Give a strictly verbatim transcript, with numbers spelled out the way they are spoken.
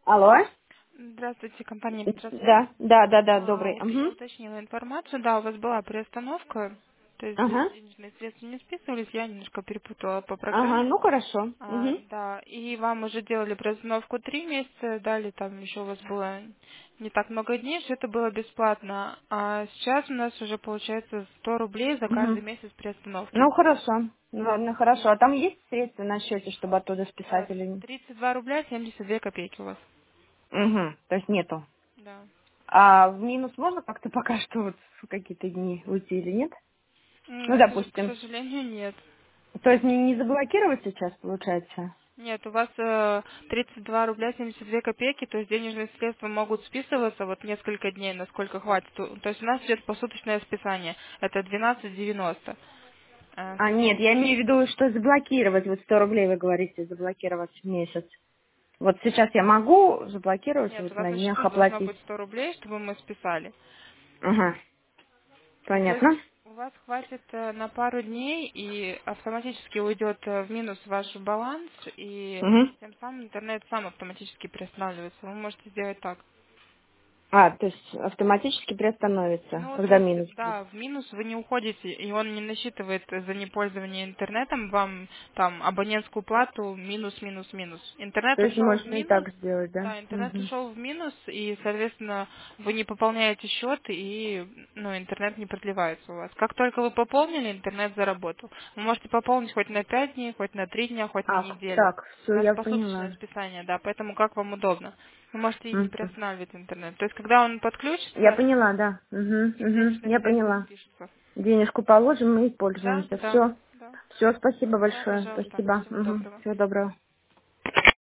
Алло? Здравствуйте, компания Метросвязь. Да, да, да, да, А, добрый. ут- Угу. уточнила информацию. Да, у вас была приостановка, то есть де- Ага. денежные средства не списывались, я немножко перепутала по Ага, программе. ну хорошо. А, Угу. да, и вам уже делали приостановку три месяца, дали там еще у вас было не так много дней, что это было бесплатно. А сейчас у нас уже получается сто рублей за Угу. каждый месяц приостановки. Ну хорошо. Ну, ладно, хорошо. А там есть средства на счете, чтобы оттуда Э, списать или нет? тридцать два рубля семьдесят две копейки у вас. Угу. То есть нету. Да. А в минус можно как-то пока что вот в какие-то дни уйти или нет? М, Ну, К сож- к допустим. сожалению, нет. То есть не, не заблокировать сейчас, получается? Нет, у вас э, тридцать два рубля семьдесят две копейки, то есть денежные средства могут списываться вот несколько дней, насколько хватит. То то есть у нас идет посуточное списание, это двенадцать девяносто. Э, А, нет, я имею в виду, что заблокировать. Вот сто рублей вы говорите, заблокировать в месяц. Вот сейчас я могу заблокировать, Нет, у вот вас на на днях счету должно оплатить. быть сто рублей, чтобы мы списали. Ага, Ну, то есть понятно. у вас хватит э, на пару дней, и автоматически уйдет э, в минус ваш баланс, и Угу. тем самым интернет сам автоматически приостанавливается. Вы можете сделать так. А, то есть автоматически приостановится, Ну, то когда есть, минус будет. да, в минус вы не уходите, и он не насчитывает за непользование интернетом вам там абонентскую плату минус, минус, минус. То Интернет есть ушел в можно и минус, так сделать, да? да, интернет Угу. ушел в минус, и, соответственно, вы не пополняете счет, и, ну, интернет не продлевается у вас. Как только вы пополнили, интернет заработал. Вы можете пополнить хоть на пять дней, хоть на три дня, хоть на А, неделю. так, У все, нас я посуточное поняла. списание, да, поэтому как вам удобно. Вы можете и не Мгм. приостанавливать интернет. То есть, когда он Я подключится, поняла, да. Угу, и угу. денежные Я средства поняла. спишутся. Денежку положим и Да, пользуемся. да, Все. да. Все, спасибо Да, большое. пожалуйста. Спасибо. Всего Угу. доброго. Всего доброго.